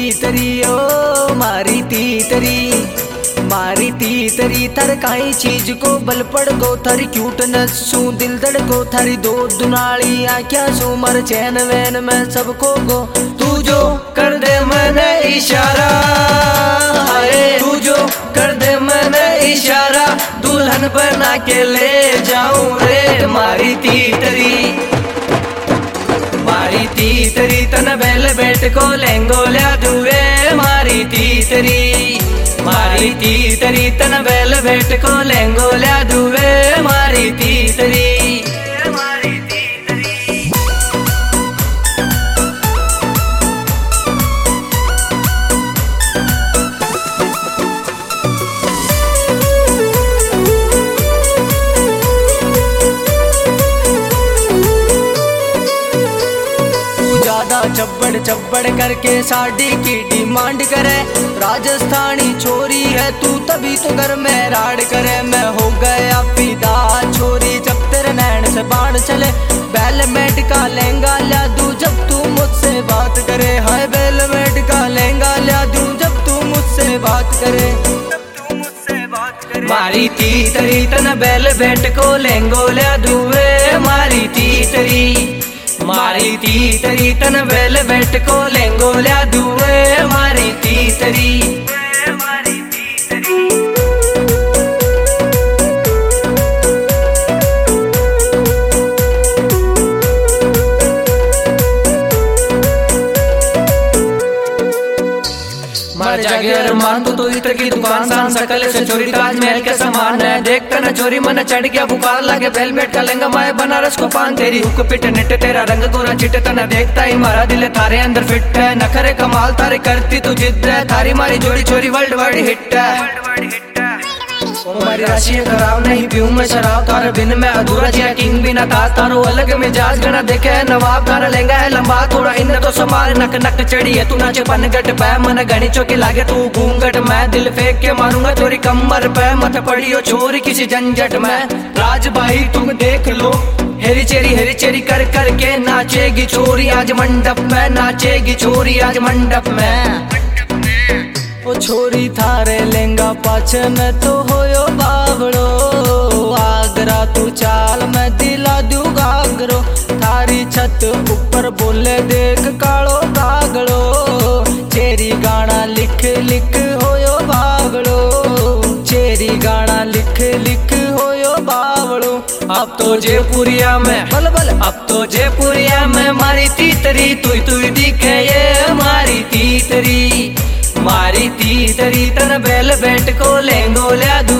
तीतरी ओ मारी तीतरी, मारी तीतरी थर काई चीज को बल पड़ गो, थारी क्यूटनेस सू दिल धड़ को, थारी दो दुनाली आँखियां सू मर चैन वैन में सबको गो। तू जो कर दे मैंने इशारा, तू जो कर दे मैंने इशारा, दुल्हन बना के ले जाऊं रे मारी तीतरी, मारी तीतरी तन बेल बेट को लेंगो ल्या दुए मारी तीतरी, मारी तीतरी तन बेल बेट को लेंगो ल्या दुए मारी तीतरी। चब्बड़ चब्बड़ करके साड़ी की डिमांड करे, राजस्थानी छोरी है तू तभी तो घर में राड करे। मैं हो गया फिदा छोरी जब तेरे नैन से बाण चले, बेलमेट का लहंगा ला दूं जब तू मुझसे बात करे, हाय बेलमेट का लहंगा ला दूं जब तू मुझसे बात करे। मारी तीतरी तन बेल बेट को लहंगो ला दूं मारी तीतरी, मारी तीतरी तन बेल बेट को लेंगो ल्या दुए मारी तीतरी। मर जागे अरमान तो इत्र की दुकान शान सकल से चोरी ताजमहल के समान है, देखता न चोरी मन चढ़ गया बुखार लागे, बेलमेट का लहंगा माए बनारस को पान, तेरी हुक पिट निट तेरा रंग गोरा चिट तना देखता ही मारा दिल थारे अंदर फिट है, नखरे कमाल तारे करती तू जिद है, थारी मारी जोड़ी चोरी वर्ल्ड वाइड हिट है। हमारी राशि खराब नहीं पीऊं मैं शराब, तारा बिन मैं अधूरा जिया किंग बिना ताज, तारो अलग मिजाज गना देखे है नवाब, तारा लहंगा है लंबा थोड़ा इन तो समार, नक नक चढ़ी है तू नाचे पन गट पै, मन गणी चौकी लागे तू घूंघट, मैं दिल फेंक के मारूंगा चोरी कमर पे, मत पड़ियो चोरी किसी झंझट में। राज भाई तुम देख लो हेरी चेरी कर कर के नाचेगी चोरी आज मंडप में, नाचेगी चोरी आज मंडप में। ओ छोरी थारे लहंगा पाछे में तो होयो बावड़ो, आगरा तू चाल मैं दिला दूं गागरो, थारी छत ऊपर बोले देख कालो कागड़ो, चेरी गाना लिख लिख होयो बावड़ो, चेरी गाना लिख लिख होयो बावड़ो। अब तो जयपुरिया में बल बल, अब तो जयपुरिया में मारी तीतरी, तू दिखे ये मारी तीतरी, मारी तीतरी तन बेल बेट को लेंगो ल्या दूं